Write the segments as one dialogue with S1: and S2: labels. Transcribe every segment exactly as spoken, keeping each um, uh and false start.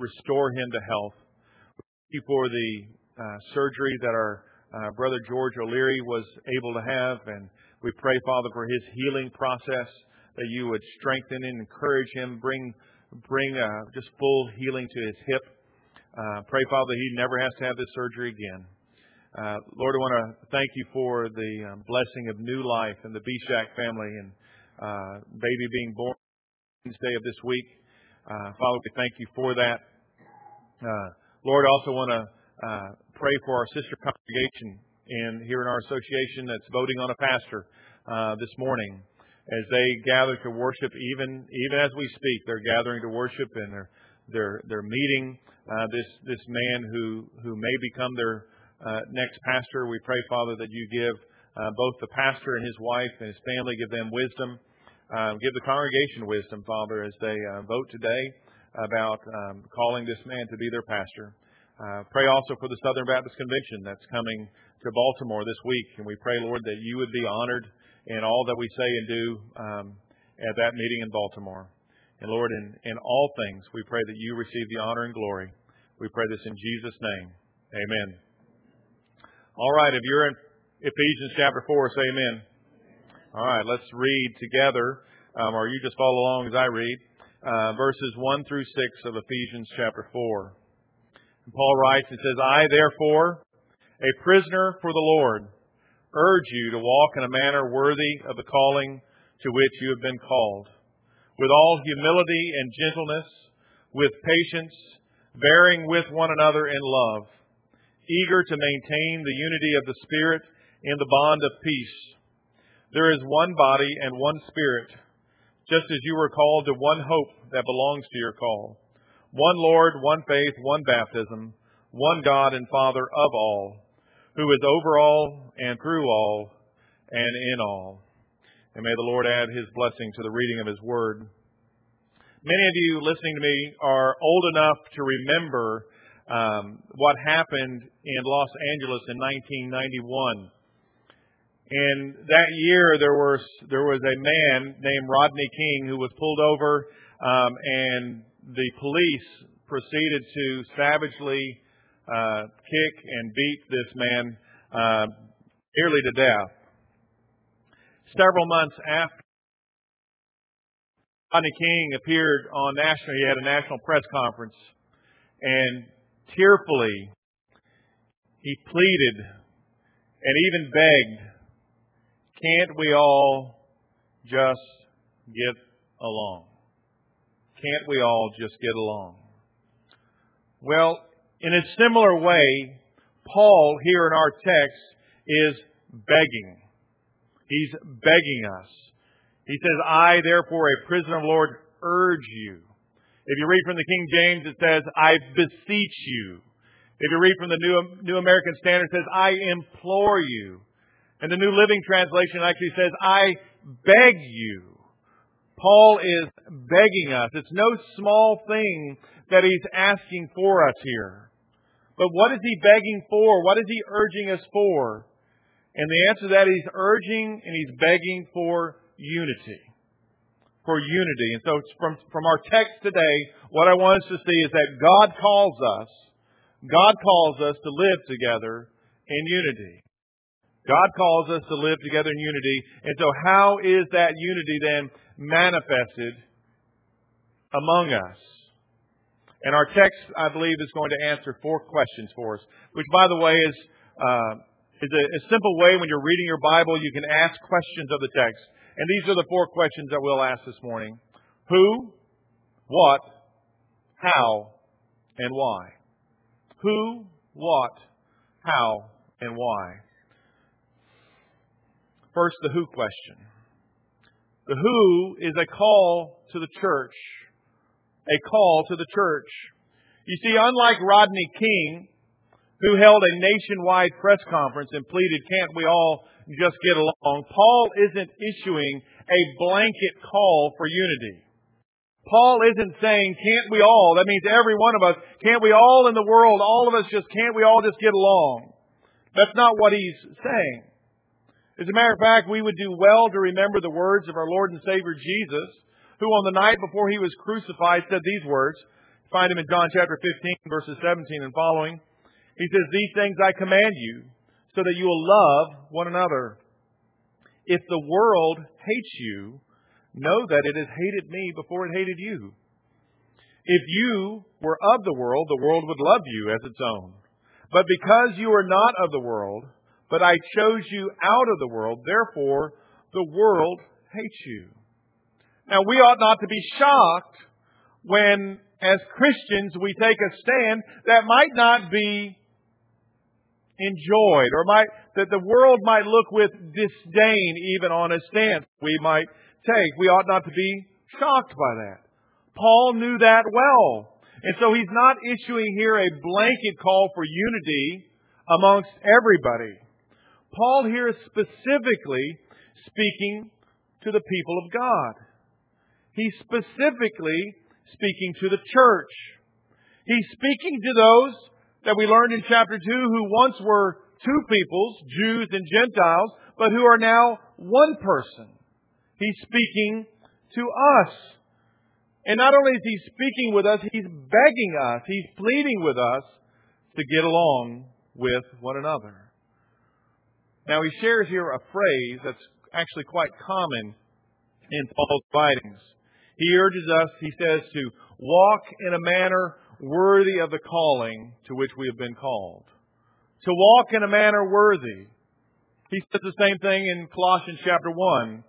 S1: restore him to health. Thank you for the uh, surgery that our uh, brother George O'Leary was able to have. And we pray, Father, for his healing process, that you would strengthen and encourage him, bring bring uh, just full healing to his hip. Uh, pray, Father, he never has to have this surgery again. Uh, Lord, I want to thank you for the um, blessing of new life and the Bishak family and uh, baby being born Wednesday of this week. Uh, Father, we thank you for that. Uh, Lord, I also want to uh, pray for our sister congregation in here in our association that's voting on a pastor uh, this morning. As they gather to worship, even even as we speak, they're gathering to worship and they're they're they're meeting uh, this this man who who may become their uh, next pastor. We pray, Father, that you give uh, both the pastor and his wife and his family, give them wisdom, uh, give the congregation wisdom, Father, as they uh, vote today about um, calling this man to be their pastor. Uh, pray also for the Southern Baptist Convention that's coming to Baltimore this week, and we pray, Lord, that you would be honored in all that we say and do um, at that meeting in Baltimore. And Lord, in, in all things, we pray that you receive the honor and glory. We pray this in Jesus' name. Amen. All right, if you're in Ephesians chapter four, say amen. All right, let's read together, um, or you just follow along as I read, uh, verses one through six of Ephesians chapter four. And Paul writes and says, I, therefore, a prisoner for the Lord, urge you to walk in a manner worthy of the calling to which you have been called, with all humility and gentleness, with patience, bearing with one another in love, eager to maintain the unity of the Spirit in the bond of peace. There is one body and one Spirit, just as you were called to one hope that belongs to your call, one Lord, one faith, one baptism, one God and Father of all, who is over all and through all and in all. And may the Lord add His blessing to the reading of His Word. Many of you listening to me are old enough to remember um, what happened in Los Angeles in nineteen ninety-one. And that year there was there was a man named Rodney King who was pulled over, um, and the police proceeded to savagely Uh, kick and beat this man uh, nearly to death. Several months after Rodney King appeared on national, he had a national press conference, and tearfully he pleaded and even begged, "Can't we all just get along? Can't we all just get along?" Well, in a similar way, Paul here in our text is begging. He's begging us. He says, I, therefore, a prisoner of the Lord, urge you. If you read from the King James, it says, I beseech you. If you read from the New, New American Standard, it says, I implore you. And the New Living Translation actually says, I beg you. Paul is begging us. It's no small thing that he's asking for us here. But what is he begging for? What is he urging us for? And the answer to that, he's urging and he's begging for unity. For unity. And so from, from our text today, what I want us to see is that God calls us, God calls us to live together in unity. God calls us to live together in unity. And so how is that unity then manifested among us? And our text, I believe, is going to answer four questions for us, which, by the way, is uh, is a, a simple way when you're reading your Bible, you can ask questions of the text. And these are the four questions that we'll ask this morning. Who, what, how, and why? Who, what, how, and why? First, the who question. The who is a call to the church. A call to the church. You see, unlike Rodney King, who held a nationwide press conference and pleaded, can't we all just get along? Paul isn't issuing a blanket call for unity. Paul isn't saying, can't we all? That means every one of us. Can't we all in the world, all of us just, can't we all just get along? That's not what he's saying. As a matter of fact, we would do well to remember the words of our Lord and Savior Jesus, who on the night before He was crucified said these words, Find him in John chapter fifteen, verses seventeen and following. He says, "These things I command you, so that you will love one another. If the world hates you, know that it has hated me before it hated you. If you were of the world, the world would love you as its own. But because you are not of the world, but I chose you out of the world, therefore the world hates you." Now, we ought not to be shocked when, as Christians, we take a stand that might not be enjoyed, or might that the world might look with disdain even on a stance we might take. We ought not to be shocked by that. Paul knew that well. And so he's not issuing here a blanket call for unity amongst everybody. Paul here is specifically speaking to the people of God. He's specifically speaking to the church. He's speaking to those that we learned in chapter two who once were two peoples, Jews and Gentiles, but who are now one person. He's speaking to us. And not only is He speaking with us, He's begging us, He's pleading with us to get along with one another. Now, he shares here a phrase that's actually quite common in Paul's writings. He urges us, he says, to walk in a manner worthy of the calling to which we have been called. To walk in a manner worthy. He says the same thing in Colossians chapter one.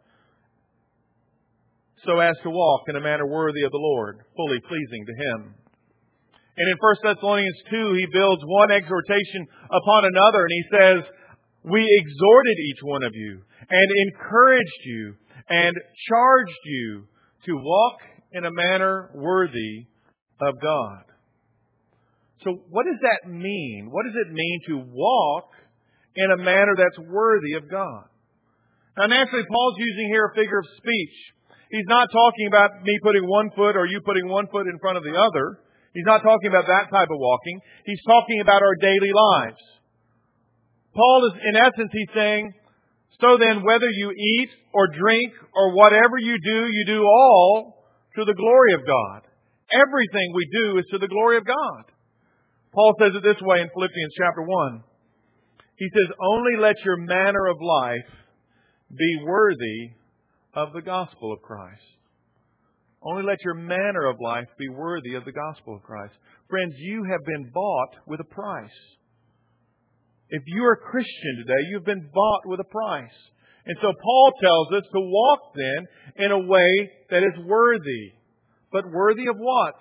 S1: So as to walk in a manner worthy of the Lord, fully pleasing to Him. And in First Thessalonians two, he builds one exhortation upon another, and he says, "We exhorted each one of you, and encouraged you, and charged you to walk in a manner worthy of God." So what does that mean? What does it mean to walk in a manner that's worthy of God? Now, naturally, Paul's using here a figure of speech. He's not talking about me putting one foot or you putting one foot in front of the other. He's not talking about that type of walking. He's talking about our daily lives. Paul is, in essence, he's saying, so then whether you eat or drink or whatever you do, you do all to the glory of God. Everything we do is to the glory of God. Paul says it this way in Philippians chapter one. He says, "Only let your manner of life be worthy of the gospel of Christ." Only let your manner of life be worthy of the gospel of Christ. Friends, you have been bought with a price. If you are a Christian today, you've been bought with a price. And so Paul tells us to walk then in a way that is worthy. But worthy of what?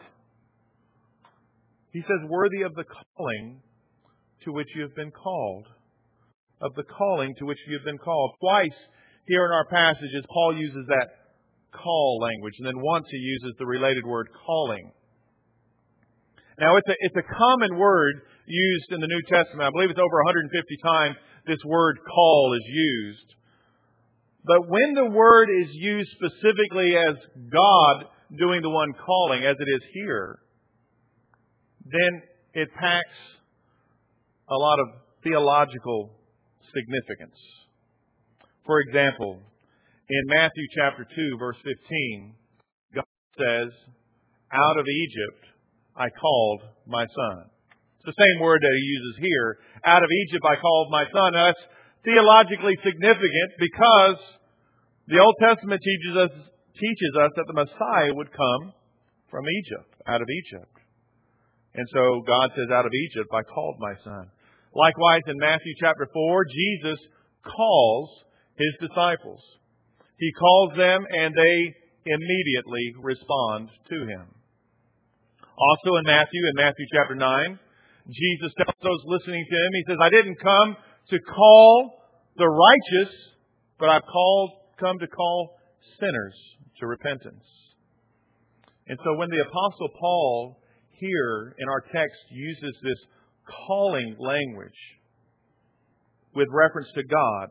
S1: He says worthy of the calling to which you have been called. Of the calling to which you have been called. Twice here in our passages, Paul uses that call language. And then once he uses the related word calling. Now, it's a, it's a common word used in the New Testament. I believe it's over one hundred fifty times this word call is used. But when the word is used specifically as God doing the one calling, as it is here, then it packs a lot of theological significance. For example, in Matthew chapter two, verse fifteen, God says, "Out of Egypt I called my son." It's the same word that He uses here. "Out of Egypt I called my son." Now, that's theologically significant because the Old Testament teaches us teaches us that the Messiah would come from Egypt, out of Egypt. And so God says, "Out of Egypt I called my son." Likewise, in Matthew chapter four, Jesus calls His disciples. He calls them and they immediately respond to Him. Also in Matthew, in Matthew chapter nine, Jesus tells those listening to Him, He says, "I didn't come to call the righteous, but I've called, come to call sinners to repentance." And so when the Apostle Paul here in our text uses this calling language with reference to God,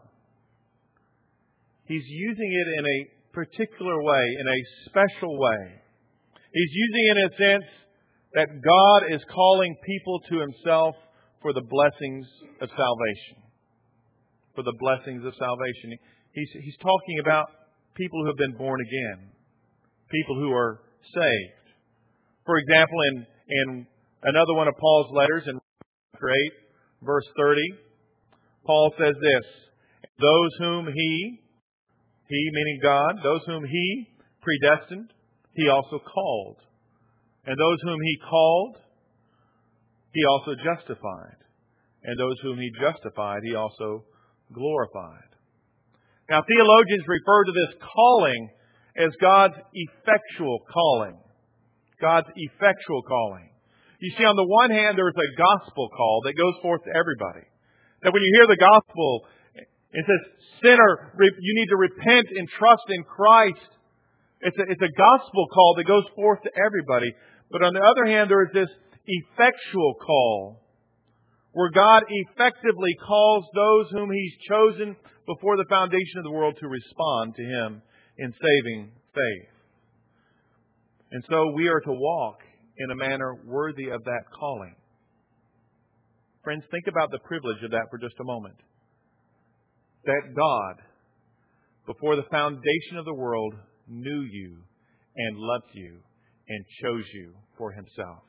S1: he's using it in a particular way, in a special way. He's using it in a sense that God is calling people to Himself for the blessings of salvation. For the blessings of salvation. He's, he's talking about people who have been born again. People who are saved. For example, in, In another one of Paul's letters, in eight, verse thirty, Paul says this, those whom He, He meaning God, those whom He predestined, He also called. And those whom He called, He also justified. And those whom He justified, He also glorified. Now, theologians refer to this calling as God's effectual calling. God's effectual calling. You see, on the one hand, there is a gospel call that goes forth to everybody. That when you hear the gospel, it says, sinner, you need to repent and trust in Christ. It's a, it's a gospel call that goes forth to everybody. But on the other hand, there is this effectual call, where God effectively calls those whom He's chosen before the foundation of the world to respond to Him in saving faith. And so we are to walk in a manner worthy of that calling. Friends, think about the privilege of that for just a moment. That God, before the foundation of the world, knew you and loved you and chose you for Himself.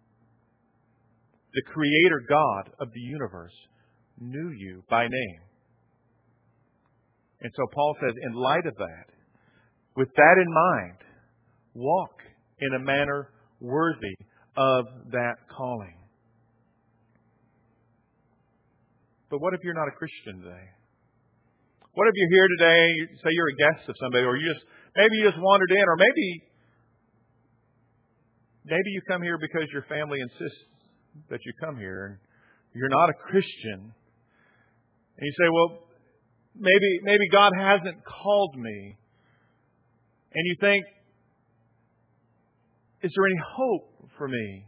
S1: The Creator God of the universe knew you by name. And so Paul says, in light of that, with that in mind, walk in a manner worthy of that calling. But what if you're not a Christian today? What if you're here today, say you're a guest of somebody, or you just maybe you just wandered in, or maybe maybe you come here because your family insists that you come here, and you're not a Christian. And you say, well, maybe maybe God hasn't called me. And you think, is there any hope for me?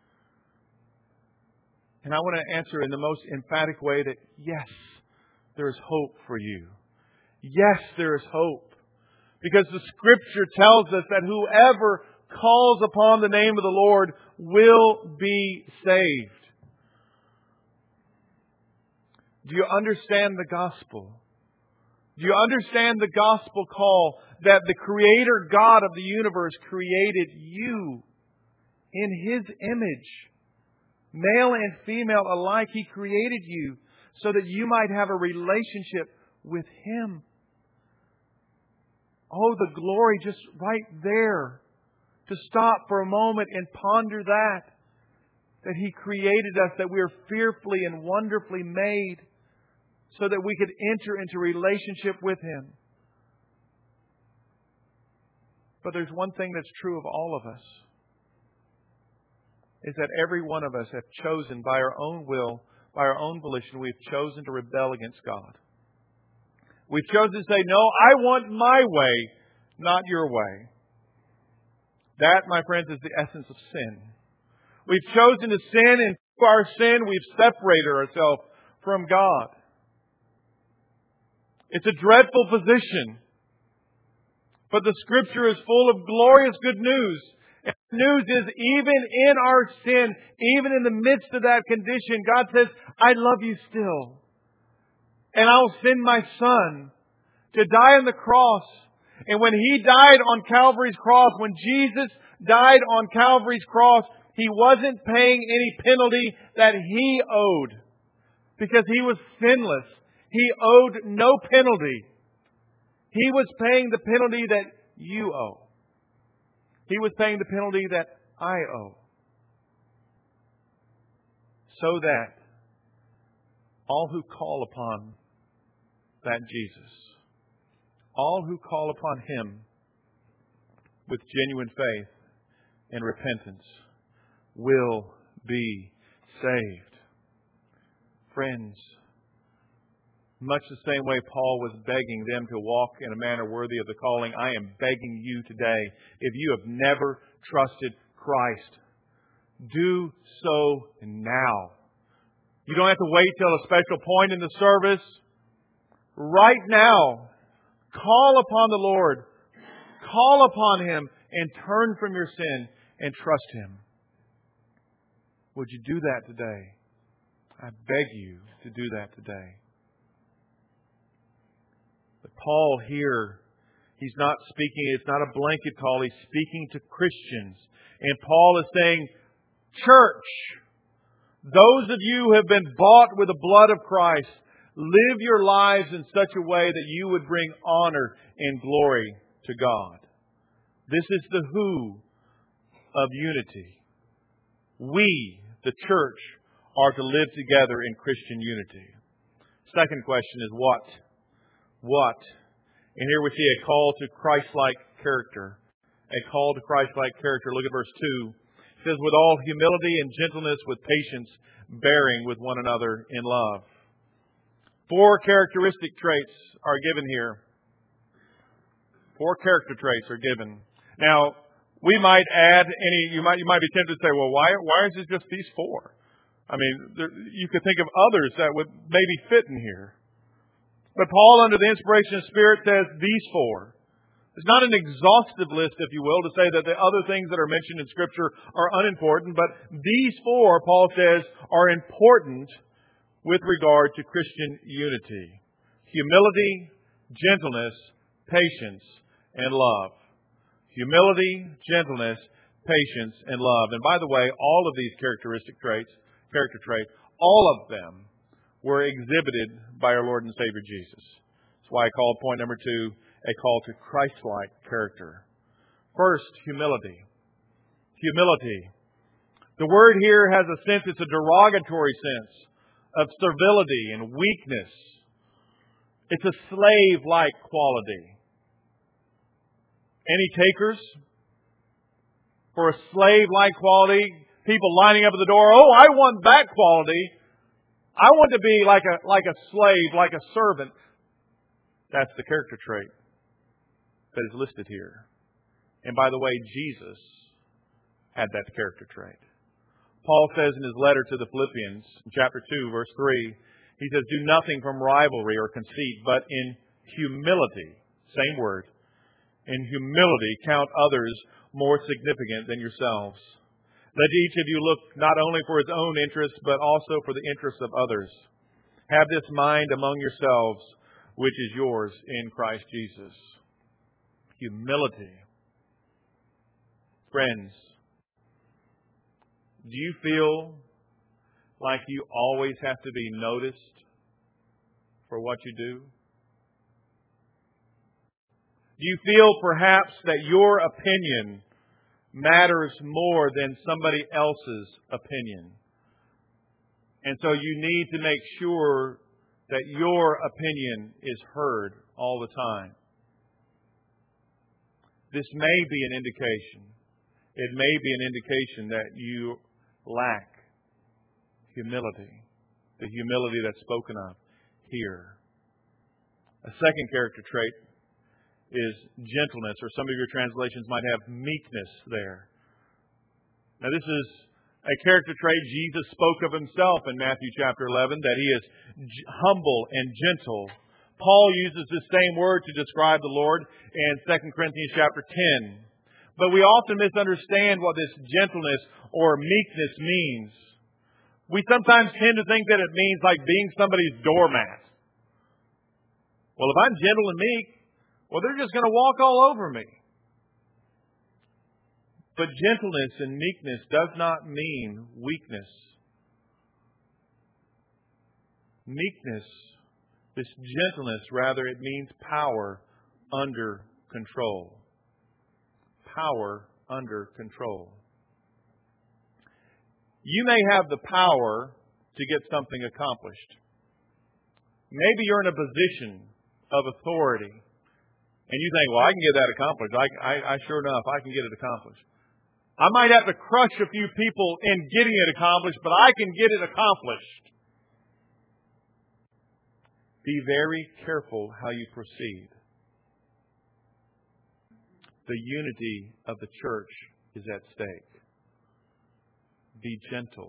S1: And I want to answer in the most emphatic way that yes, there is hope for you. Yes, there is hope. Because the Scripture tells us that whoever calls upon the name of the Lord will be saved. Do you understand the gospel? Do you understand the gospel call that the Creator God of the universe created you in His image? Male and female alike, He created you so that you might have a relationship with Him. Oh, the glory just right there. To stop for a moment and ponder that. That He created us, that we are fearfully and wonderfully made so that we could enter into relationship with Him. But there's one thing that's true of all of us. Is that every one of us have chosen by our own will, by our own volition, we've chosen to rebel against God. We've chosen to say, no, I want my way, not your way. That, my friends, is the essence of sin. We've chosen to sin, and through our sin, we've separated ourselves from God. It's a dreadful position. But the Scripture is full of glorious good news. And the news is, even in our sin, even in the midst of that condition, God says, I love you still. And I will send my Son to die on the cross. And when He died on Calvary's cross, when Jesus died on Calvary's cross, He wasn't paying any penalty that He owed. Because He was sinless. He owed no penalty. He was paying the penalty that you owe. He was paying the penalty that I owe. So that all who call upon that Jesus, all who call upon Him with genuine faith and repentance will be saved. Friends, much the same way Paul was begging them to walk in a manner worthy of the calling, I am begging you today, if you have never trusted Christ, do so now. You don't have to wait till a special point in the service. Right now, call upon the Lord. Call upon Him and turn from your sin and trust Him. Would you do that today? I beg you to do that today. But Paul here, he's not speaking, it's not a blanket call, he's speaking to Christians. And Paul is saying, Church, those of you who have been bought with the blood of Christ, live your lives in such a way that you would bring honor and glory to God. This is the who of unity. We, the church, are to live together in Christian unity. Second question is what? What? And here we see a call to Christ-like character. A call to Christ-like character. Look at verse two. It says, with all humility and gentleness, with patience, bearing with one another in love. Four characteristic traits are given here. Four character traits are given. Now, we might add any, you might you might be tempted to say, well, why, why is it just these four? I mean, there, you could think of others that would maybe fit in here. But Paul, under the inspiration of the Spirit, says these four. It's not an exhaustive list, if you will, to say that the other things that are mentioned in Scripture are unimportant, but these four, Paul says, are important with regard to Christian unity. Humility, gentleness, patience, and love. Humility, gentleness, patience, and love. And by the way, all of these characteristic traits, character traits, all of them were exhibited by our Lord and Savior Jesus. That's why I called point number two a call to Christ-like character. First, humility. Humility. The word here has a sense, it's a derogatory sense of servility and weakness. It's a slave-like quality. Any takers for a slave-like quality? People lining up at the door, oh, I want that quality. I want to be like a like a slave, like a servant. That's the character trait that is listed here. And by the way, Jesus had that character trait. Paul says in his letter to the Philippians, chapter two, verse three, he says, do nothing from rivalry or conceit, but in humility, same word, in humility count others more significant than yourselves. Let each of you look not only for his own interests, but also for the interests of others. Have this mind among yourselves, which is yours in Christ Jesus. Humility. Friends, do you feel like you always have to be noticed for what you do? Do you feel perhaps that your opinion matters more than somebody else's opinion? And so you need to make sure that your opinion is heard all the time. This may be an indication. It may be an indication that you lack humility. The humility that's spoken of here. A second character trait is gentleness, or some of your translations might have meekness there. Now this is a character trait Jesus spoke of himself in Matthew chapter eleven, that he is humble and gentle. Paul uses the same word to describe the Lord in Second Corinthians chapter ten. But we often misunderstand what this gentleness or meekness means. We sometimes tend to think that it means like being somebody's doormat. Well, if I'm gentle and meek, well, they're just going to walk all over me. But gentleness and meekness does not mean weakness. Meekness, this gentleness, rather, it means power under control. Power under control. You may have the power to get something accomplished. Maybe you're in a position of authority. And you think, well, I can get that accomplished. I, I, I sure enough, I can get it accomplished. I might have to crush a few people in getting it accomplished, but I can get it accomplished. Be very careful how you proceed. The unity of the church is at stake. Be gentle.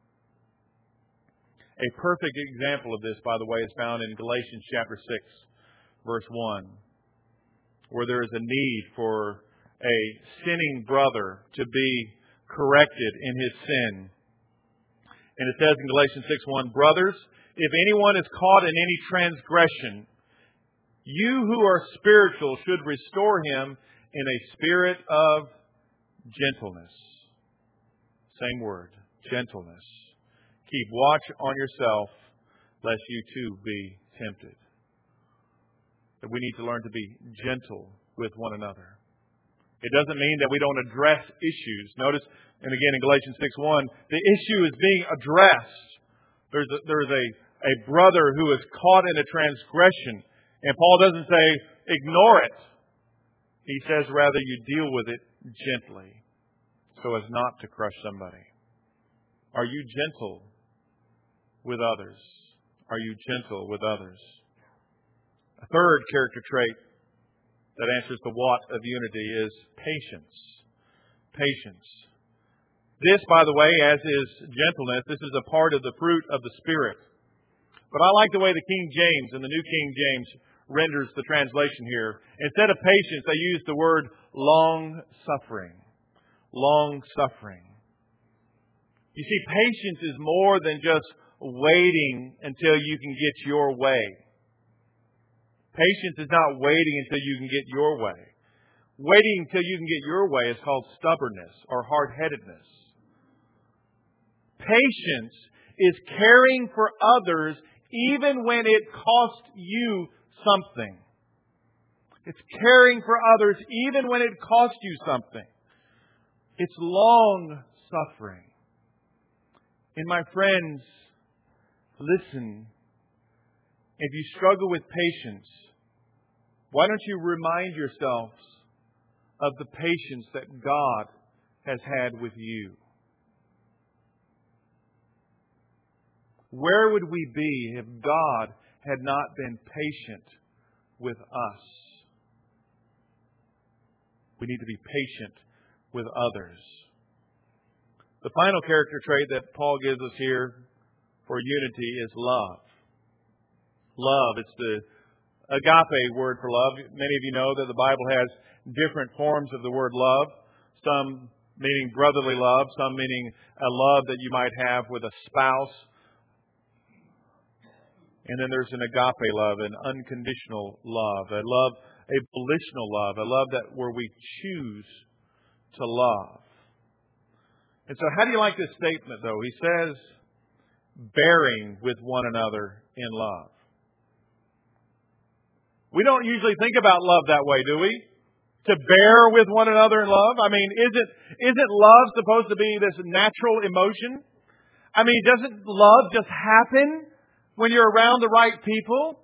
S1: A perfect example of this, by the way, is found in Galatians chapter six, verse one. Where there is a need for a sinning brother to be corrected in his sin. And it says in Galatians six one, brothers, if anyone is caught in any transgression, you who are spiritual should restore him in a spirit of gentleness. Same word, gentleness. Keep watch on yourself, lest you too be tempted. That we need to learn to be gentle with one another. It doesn't mean that we don't address issues. Notice, and again in Galatians six one, the issue is being addressed. There's a, there's a, a brother who is caught in a transgression. And Paul doesn't say, ignore it. He says, rather, you deal with it gently so as not to crush somebody. Are you gentle with others? Are you gentle with others? A third character trait that answers the what of unity is patience. Patience. This, by the way, as is gentleness, this is a part of the fruit of the Spirit. But I like the way the King James and the New King James renders the translation here. Instead of patience, they use the word long-suffering. Long-suffering. You see, patience is more than just waiting until you can get your way. Patience is not waiting until you can get your way. Waiting until you can get your way is called stubbornness or hard-headedness. Patience is caring for others even when it costs you something. It's caring for others even when it costs you something. It's long-suffering. And my friends, listen. If you struggle with patience, why don't you remind yourselves of the patience that God has had with you? Where would we be if God had not been patient with us? We need to be patient with others. The final character trait that Paul gives us here for unity is love. Love. It's the agape word for love. Many of you know that the Bible has different forms of the word love. Some meaning brotherly love. Some meaning a love that you might have with a spouse. And then there's an agape love, an unconditional love. A love, a volitional love. A love that where we choose to love. And so how do you like this statement, though? He says, bearing with one another in love. We don't usually think about love that way, do we? To bear with one another in love? I mean, isn't, isn't love supposed to be this natural emotion? I mean, doesn't love just happen when you're around the right people?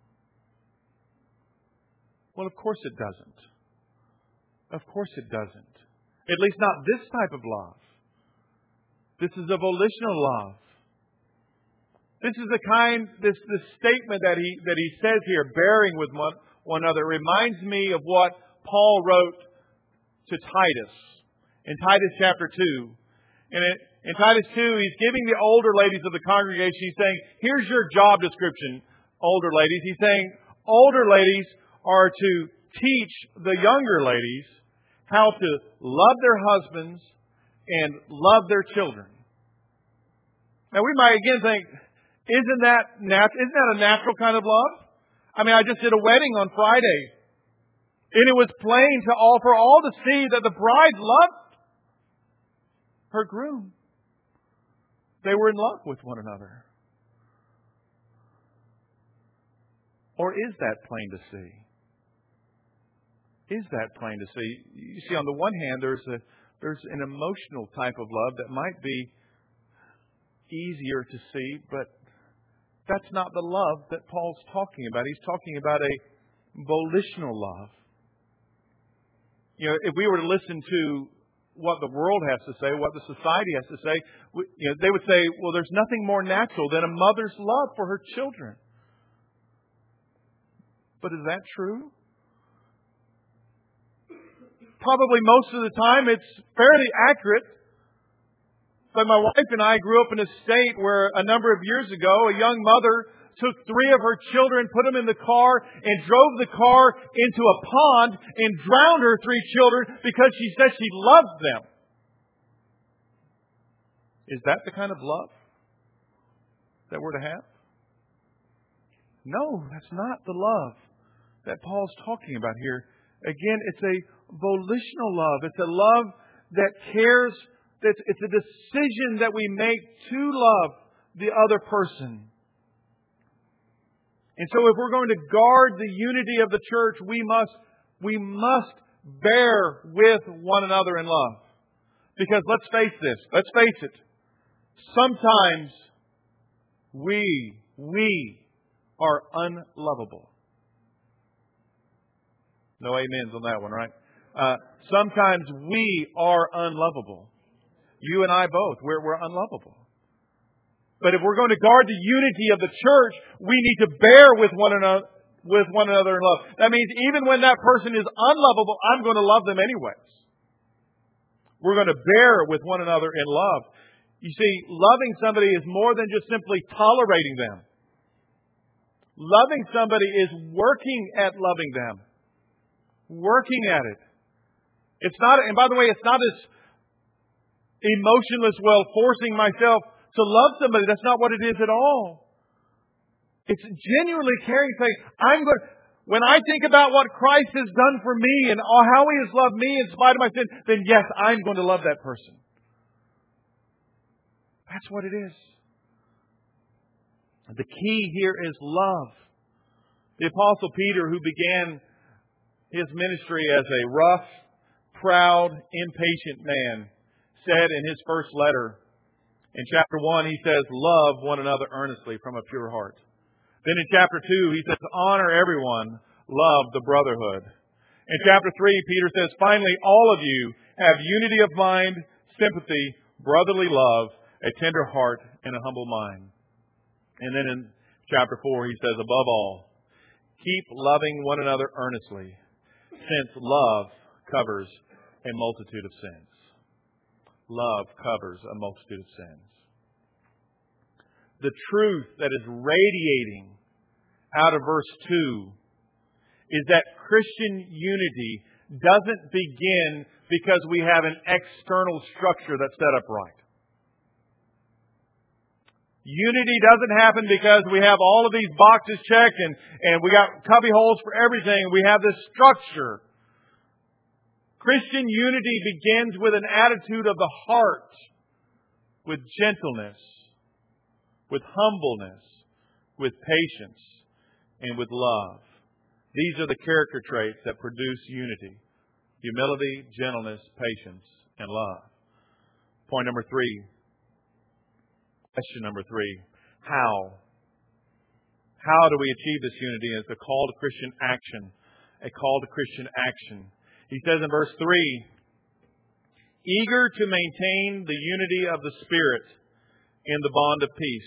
S1: Well, of course it doesn't. Of course it doesn't. At least not this type of love. This is a volitional love. This is the kind, this, this statement that he, that he says here, bearing with one, one another, reminds me of what Paul wrote to Titus in Titus chapter two. And it, in Titus two, he's giving the older ladies of the congregation, he's saying, here's your job description, older ladies. He's saying, older ladies are to teach the younger ladies how to love their husbands and love their children. Now we might again think, isn't that nat- isn't that a natural kind of love? I mean, I just did a wedding on Friday, and it was plain to all for all to see that the bride loved her groom. They were in love with one another. Or is that plain to see? Is that plain to see? You see, on the one hand, there's a there's an emotional type of love that might be easier to see, but that's not the love that Paul's talking about. He's talking about a volitional love. You know, if we were to listen to what the world has to say, what the society has to say, you know, they would say, well, there's nothing more natural than a mother's love for her children. But is that true? Probably most of the time it's fairly accurate. But my wife and I grew up in a state where a number of years ago, a young mother took three of her children, put them in the car, and drove the car into a pond and drowned her three children because she said she loved them. Is that the kind of love that we're to have? No, that's not the love that Paul's talking about here. Again, it's a volitional love. It's a love that cares it's, it's a decision that we make to love the other person. And so if we're going to guard the unity of the church, we must, we must bear with one another in love. Because let's face this, let's face it. Sometimes we, we are unlovable. No amens on that one, right? Uh, sometimes we are unlovable. You and I both, we're, we're unlovable. But if we're going to guard the unity of the church, we need to bear with one another, with one another in love. That means even when that person is unlovable, I'm going to love them anyways. We're going to bear with one another in love. You see, loving somebody is more than just simply tolerating them. Loving somebody is working at loving them. Working at it. It's not, and by the way, it's not as emotionless, well, forcing myself to love somebody. That's not what it is at all. It's genuinely caring, saying, I'm going, when I think about what Christ has done for me and how He has loved me in spite of my sin, then yes, I'm going to love that person. That's what it is. The key here is love. The Apostle Peter, who began his ministry as a rough, proud, impatient man, said in his first letter, in chapter one, he says, love one another earnestly from a pure heart. Then in chapter two, he says, honor everyone, love the brotherhood. In chapter three, Peter says, finally, all of you have unity of mind, sympathy, brotherly love, a tender heart, and a humble mind. And then in chapter four, he says, above all, keep loving one another earnestly, since love covers a multitude of sins. Love covers a multitude of sins. The truth that is radiating out of verse two is that Christian unity doesn't begin because we have an external structure that's set up right. Unity doesn't happen because we have all of these boxes checked and, and we got cubby holes for everything. We have this structure. Christian unity begins with an attitude of the heart, with gentleness, with humbleness, with patience, and with love. These are the character traits that produce unity. Humility, gentleness, patience, and love. Point number three. Question number three. How? How do we achieve this unity? It's a call to Christian action. A call to Christian action. He says in verse three, eager to maintain the unity of the Spirit in the bond of peace.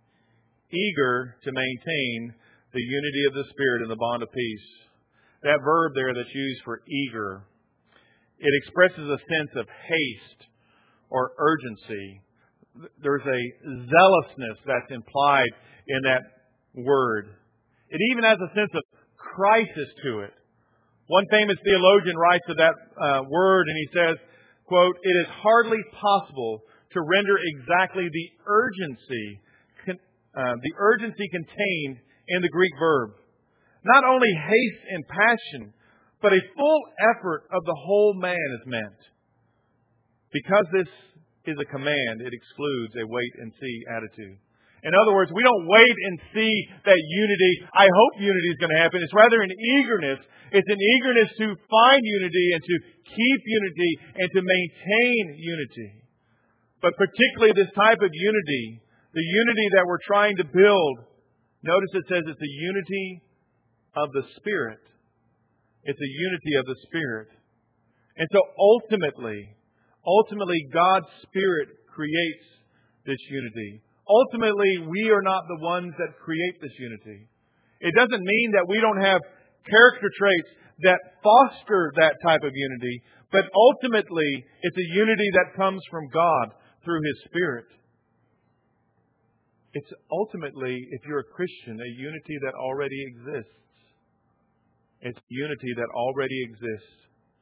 S1: Eager to maintain the unity of the Spirit in the bond of peace. That verb there that's used for eager, it expresses a sense of haste or urgency. There's a zealousness that's implied in that word. It even has a sense of crisis to it. One famous theologian writes of that uh, word and he says, quote, it is hardly possible to render exactly the urgency, con- uh, the urgency contained in the Greek verb. Not only haste and passion, but a full effort of the whole man is meant. Because this is a command, it excludes a wait and see attitude. In other words, we don't wait and see that unity. I hope unity is going to happen. It's rather an eagerness. It's an eagerness to find unity and to keep unity and to maintain unity. But particularly this type of unity, the unity that we're trying to build, notice it says it's a unity of the Spirit. It's a unity of the Spirit. And so ultimately, ultimately God's Spirit creates this unity. Ultimately, we are not the ones that create this unity. It doesn't mean that we don't have character traits that foster that type of unity, but ultimately, it's a unity that comes from God through His Spirit. It's ultimately, if you're a Christian, a unity that already exists. It's unity that already exists.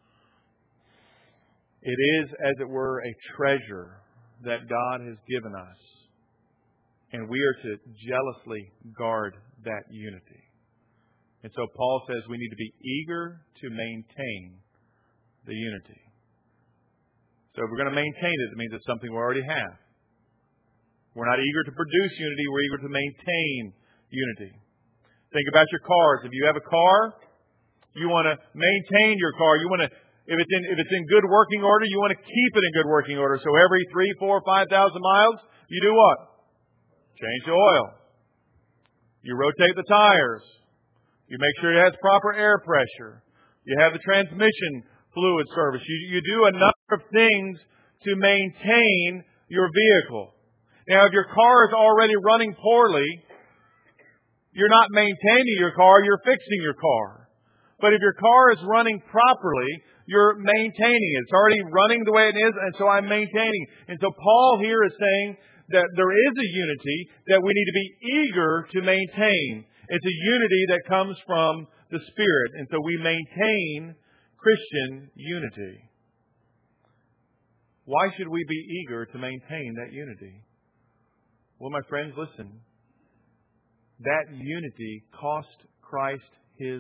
S1: It is, as it were, a treasure that God has given us. And we are to jealously guard that unity. And so Paul says we need to be eager to maintain the unity. So if we're going to maintain it, it means it's something we already have. We're not eager to produce unity. We're eager to maintain unity. Think about your cars. If you have a car, you want to maintain your car. You want to, if it's in if it's in good working order, you want to keep it in good working order. So every three, four, five thousand miles, you do what? Change the oil. You rotate the tires. You make sure it has proper air pressure. You have the transmission fluid service. You, you do a number of things to maintain your vehicle. Now, if your car is already running poorly, you're not maintaining your car, you're fixing your car. But if your car is running properly, you're maintaining it. It's already running the way it is, and so I'm maintaining. And so Paul here is saying that there is a unity that we need to be eager to maintain. It's a unity that comes from the Spirit. And so we maintain Christian unity. Why should we be eager to maintain that unity? Well, my friends, listen. That unity cost Christ His.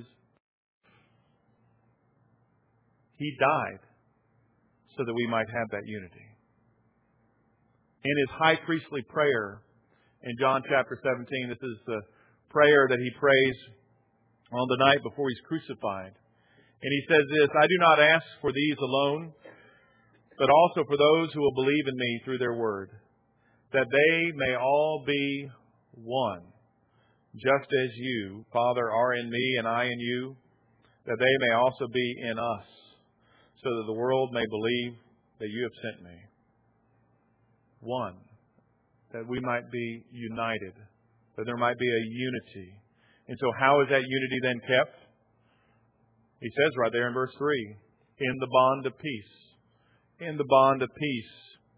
S1: He died so that we might have that unity. In His high priestly prayer in John chapter seventeen, this is the prayer that He prays on the night before He's crucified. And He says this, I do not ask for these alone, but also for those who will believe in Me through their word, that they may all be one, just as You, Father, are in Me and I in You, that they may also be in us, so that the world may believe that You have sent Me. One, that we might be united, that there might be a unity. And so how is that unity then kept? He says right there in verse three, in the bond of peace. In the bond of peace.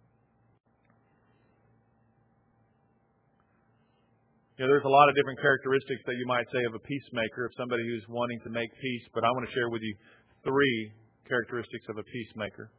S1: You know, there's a lot of different characteristics that you might say of a peacemaker, of somebody who's wanting to make peace, but I want to share with you three characteristics of a peacemaker.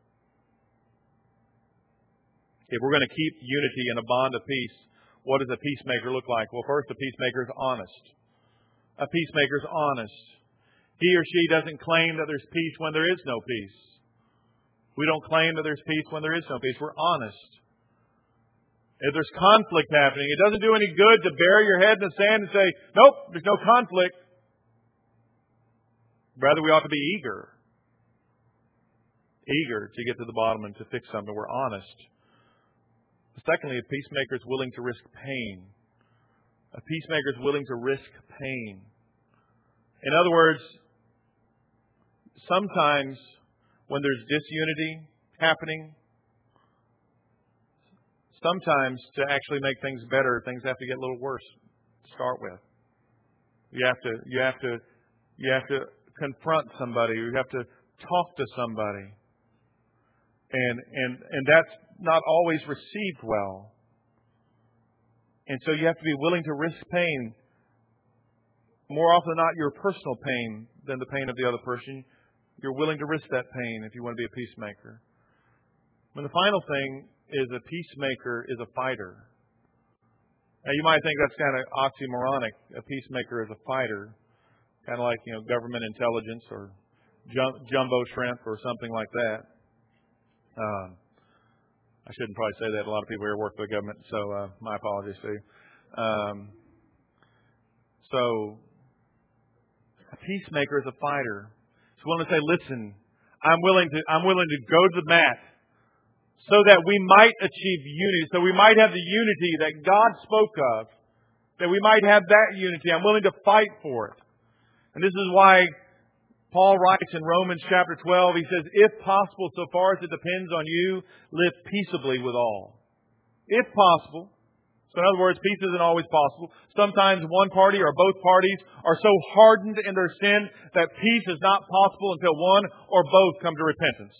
S1: If we're going to keep unity and a bond of peace, what does a peacemaker look like? Well, first, a peacemaker is honest. A peacemaker is honest. He or she doesn't claim that there's peace when there is no peace. We don't claim that there's peace when there is no peace. We're honest. If there's conflict happening, it doesn't do any good to bury your head in the sand and say, nope, there's no conflict. Rather, we ought to be eager. Eager to get to the bottom and to fix something. We're honest. Secondly, a peacemaker is willing to risk pain. A peacemaker is willing to risk pain. In other words, sometimes when there's disunity happening, sometimes to actually make things better, things have to get a little worse to start with. You have to, you have to, you have to confront somebody. You have to talk to somebody. And, and, and that's not always received well. And so you have to be willing to risk pain. More often than not, your personal pain than the pain of the other person. You're willing to risk that pain if you want to be a peacemaker. And the final thing is a peacemaker is a fighter. Now you might think that's kind of oxymoronic. A peacemaker is a fighter. Kind of like, you know, government intelligence or jumbo shrimp or something like that. Um, I shouldn't probably say that. A lot of people here work for the government, so uh, my apologies to you. Um, so, a peacemaker is a fighter. He's willing to say, "Listen, I'm willing to. I'm willing to go to the mat, so that we might achieve unity. So we might have the unity that God spoke of. That we might have that unity. I'm willing to fight for it." And this is why Paul writes in Romans chapter twelve, he says, if possible, so far as it depends on you, live peaceably with all. If possible. So in other words, peace isn't always possible. Sometimes one party or both parties are so hardened in their sin that peace is not possible until one or both come to repentance.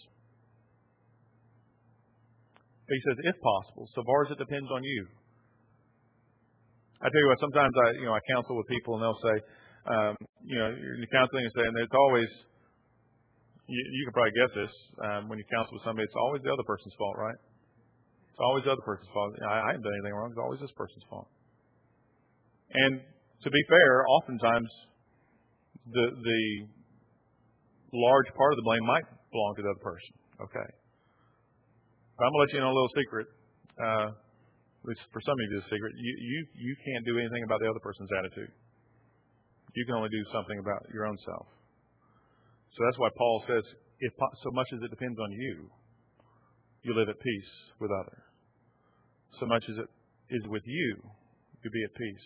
S1: But he says, if possible, so far as it depends on you. I tell you what, sometimes I, you know, I counsel with people and they'll say, Um, you know, you're in counseling and saying it's always, you, you can probably guess this, um, when you counsel with somebody, it's always the other person's fault, right? It's always the other person's fault. I, I haven't done anything wrong. It's always this person's fault. And to be fair, oftentimes the the large part of the blame might belong to the other person. Okay. But I'm going to let you in on a little secret. Uh, at least for some of you, it's a secret. You, you, you can't do anything about the other person's attitude. You can only do something about your own self. So that's why Paul says, if so much as it depends on you, you live at peace with others. So much as it is with you, you be at peace.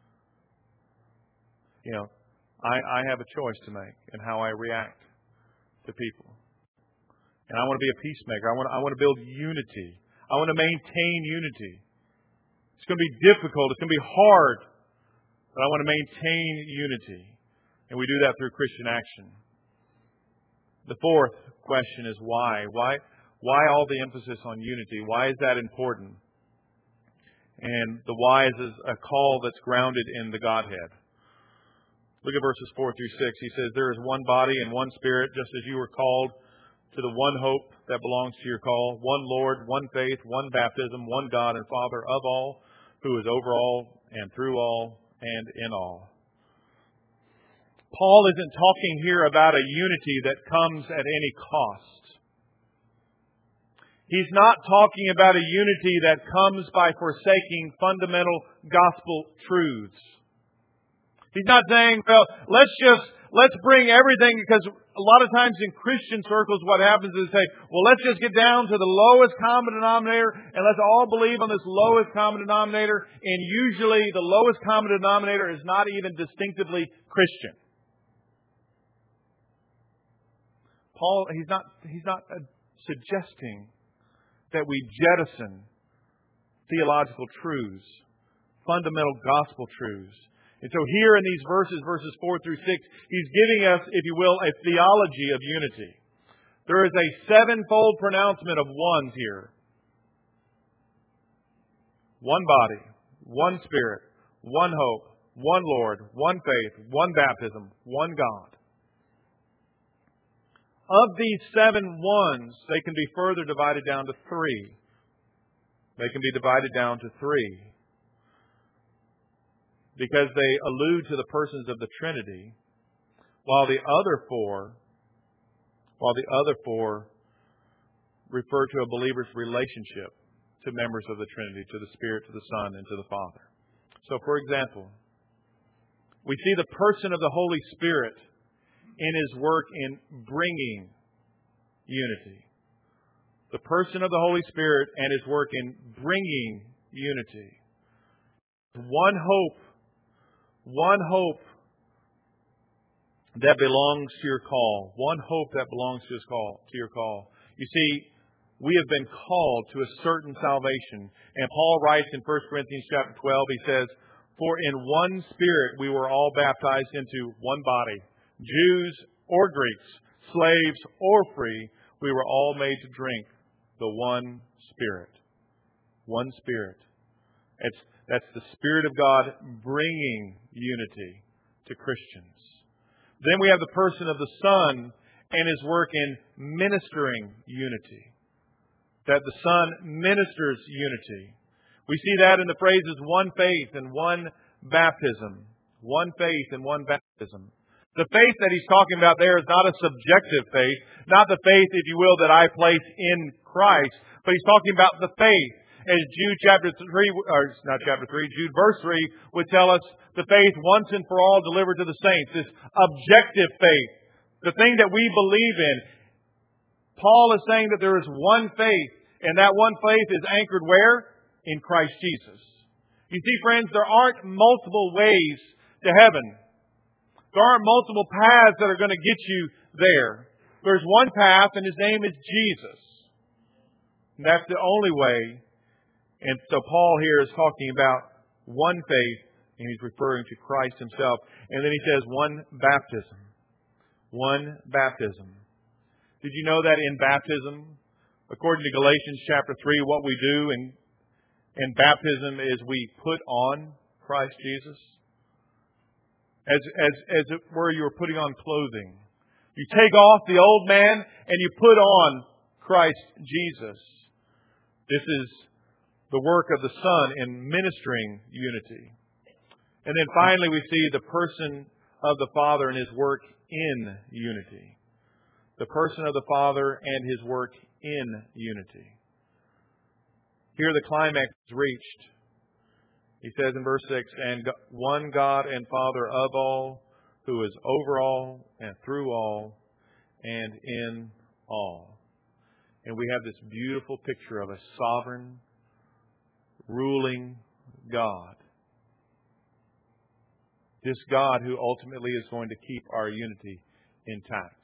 S1: You know, I, I have a choice to make in how I react to people. And I want to be a peacemaker. I want, I want to build unity. I want to maintain unity. It's going to be difficult. It's going to be hard. But I want to maintain unity. And we do that through Christian action. The fourth question is why? Why, why all the emphasis on unity? Why is that important? And the why is a call that's grounded in the Godhead. Look at verses four through six. He says, there is one body and one Spirit, just as you were called to the one hope that belongs to your call, one Lord, one faith, one baptism, one God and Father of all, who is over all and through all and in all. Paul isn't talking here about a unity that comes at any cost. He's not talking about a unity that comes by forsaking fundamental gospel truths. He's not saying, well, let's just, let's bring everything, because a lot of times in Christian circles what happens is say, well, let's just get down to the lowest common denominator and let's all believe on this lowest common denominator. And usually the lowest common denominator is not even distinctively Christian. Paul, he's not, he's not suggesting that we jettison theological truths, fundamental gospel truths. And so here in these verses, verses four through six, he's giving us, if you will, a theology of unity. There is a sevenfold pronouncement of ones here. One body, one Spirit, one hope, one Lord, one faith, one baptism, one God. Of these seven ones, they can be further divided down to three. They can be divided down to three. Because they allude to the persons of the Trinity, while the other four, while the other four refer to a believer's relationship to members of the Trinity, to the Spirit, to the Son, and to the Father. So, for example, we see the person of the Holy Spirit in His work in bringing unity. The person of the Holy Spirit and His work in bringing unity. One hope One hope that belongs to your call. One hope that belongs to his call, to your call. You see, we have been called to a certain salvation. And Paul writes in First Corinthians chapter twelve, he says, for in one Spirit we were all baptized into one body. Jews or Greeks, slaves or free, we were all made to drink the one Spirit. One Spirit. It's That's the Spirit of God bringing unity to Christians. Then we have the person of the Son and His work in ministering unity. That the Son ministers unity. We see that in the phrases one faith and one baptism. One faith and one baptism. The faith that he's talking about there is not a subjective faith, not the faith, if you will, that I place in Christ, but he's talking about the faith. As Jude chapter three, or not chapter three, Jude verse three would tell us the faith once and for all delivered to the saints. This objective faith. The thing that we believe in. Paul is saying that there is one faith, and that one faith is anchored where? In Christ Jesus. You see, friends, there aren't multiple ways to heaven. There aren't multiple paths that are going to get you there. There's one path, and His name is Jesus. And that's the only way. And so Paul here is talking about one faith, and he's referring to Christ Himself. And then he says one baptism. One baptism. Did you know that in baptism, according to Galatians chapter three, what we do in, in baptism is we put on Christ Jesus? As, as, as it were, you were putting on clothing. You take off the old man and you put on Christ Jesus. This is the work of the Son in ministering unity. And then finally we see the person of the Father and His work in unity. The person of the Father and His work in unity. Here the climax is reached. He says in verse six, and one God and Father of all, who is over all and through all and in all. And we have this beautiful picture of a sovereign, ruling God. This God who ultimately is going to keep our unity intact.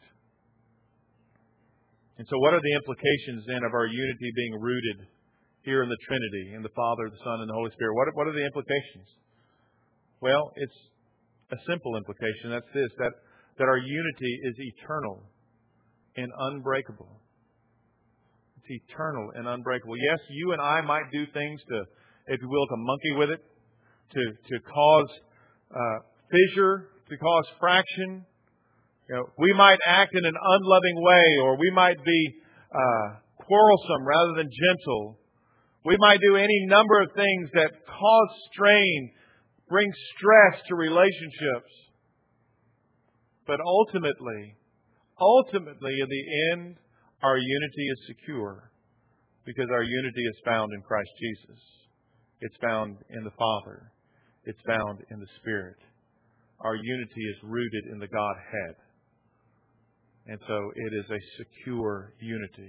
S1: And so what are the implications then of our unity being rooted here in the Trinity, in the Father, the Son, and the Holy Spirit? What, what are the implications? Well, it's a simple implication. That's this, that, that our unity is eternal and unbreakable. It's eternal and unbreakable. Yes, you and I might do things to, if you will, to monkey with it, to, to cause uh, fissure, to cause fraction. You know, we might act in an unloving way, or we might be uh, quarrelsome rather than gentle. We might do any number of things that cause strain, bring stress to relationships. But ultimately, ultimately in the end, our unity is secure because our unity is found in Christ Jesus. It's found in the Father. It's found in the Spirit. Our unity is rooted in the Godhead. And so it is a secure unity.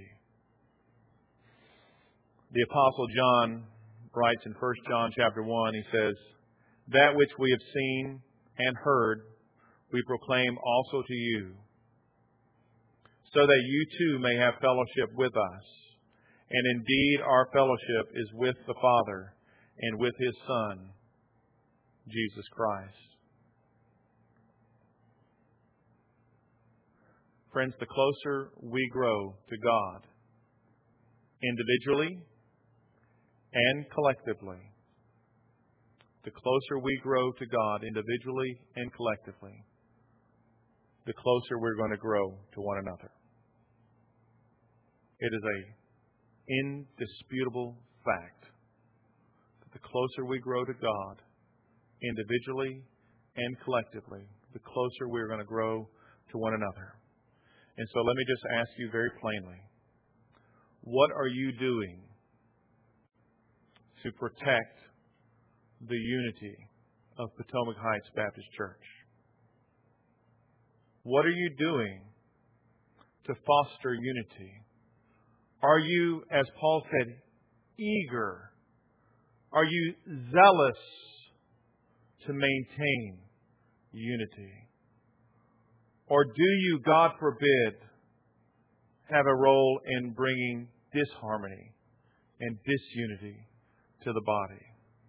S1: The Apostle John writes in First John chapter one, he says, that which we have seen and heard, we proclaim also to you, so that you too may have fellowship with us. And indeed our fellowship is with the Father and with His Son, Jesus Christ. Friends, the closer we grow to God, individually and collectively, the closer we grow to God, individually and collectively, the closer we're going to grow to one another. It is an indisputable fact that the closer we grow to God, individually and collectively, the closer we're going to grow to one another. And so let me just ask you very plainly, what are you doing to protect the unity of Potomac Heights Baptist Church? What are you doing to foster unity? Are you, as Paul said, eager? Are you zealous to maintain unity? Or do you, God forbid, have a role in bringing disharmony and disunity to the body?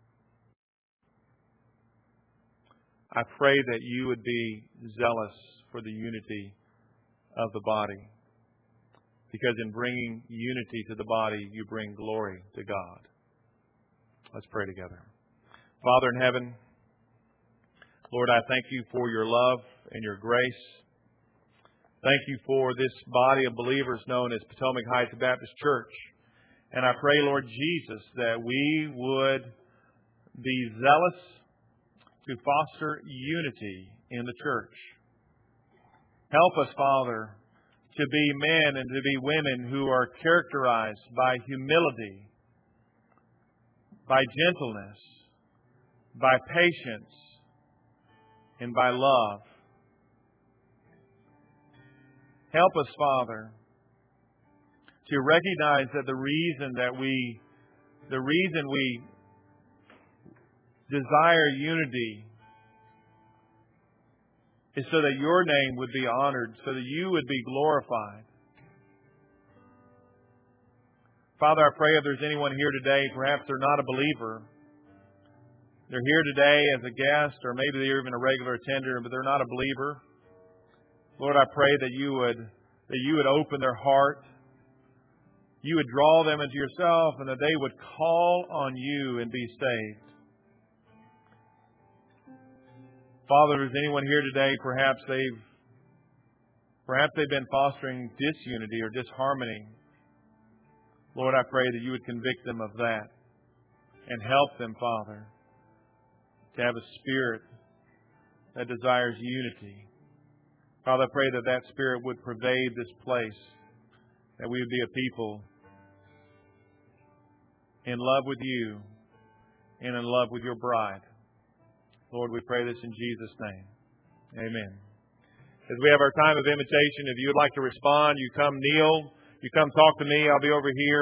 S1: I pray that you would be zealous for the unity of the body. Because in bringing unity to the body, you bring glory to God. Let's pray together. Father in heaven, Lord, I thank you for your love and your grace. Thank you for this body of believers known as Potomac Heights Baptist Church. And I pray, Lord Jesus, that we would be zealous to foster unity in the church. Help us, Father, to be men and to be women who are characterized by humility, by gentleness, by patience, and by love. Help us, Father, to recognize that the reason that we, the reason we desire unity is so that your name would be honored, so that you would be glorified. Father, I pray if there's anyone here today, perhaps they're not a believer, they're here today as a guest, or maybe they're even a regular attender, but they're not a believer. Lord, I pray that you would that you would open their heart, you would draw them into yourself, and that they would call on you and be saved. Father, if there's anyone here today, perhaps they've perhaps they've been fostering disunity or disharmony. Lord, I pray that you would convict them of that and help them, Father, to have a spirit that desires unity. Father, I pray that that spirit would pervade this place, that we would be a people in love with you and in love with your bride. Lord, we pray this in Jesus' name. Amen. As we have our time of invitation, if you would like to respond, you come kneel, you come talk to me. I'll be over here.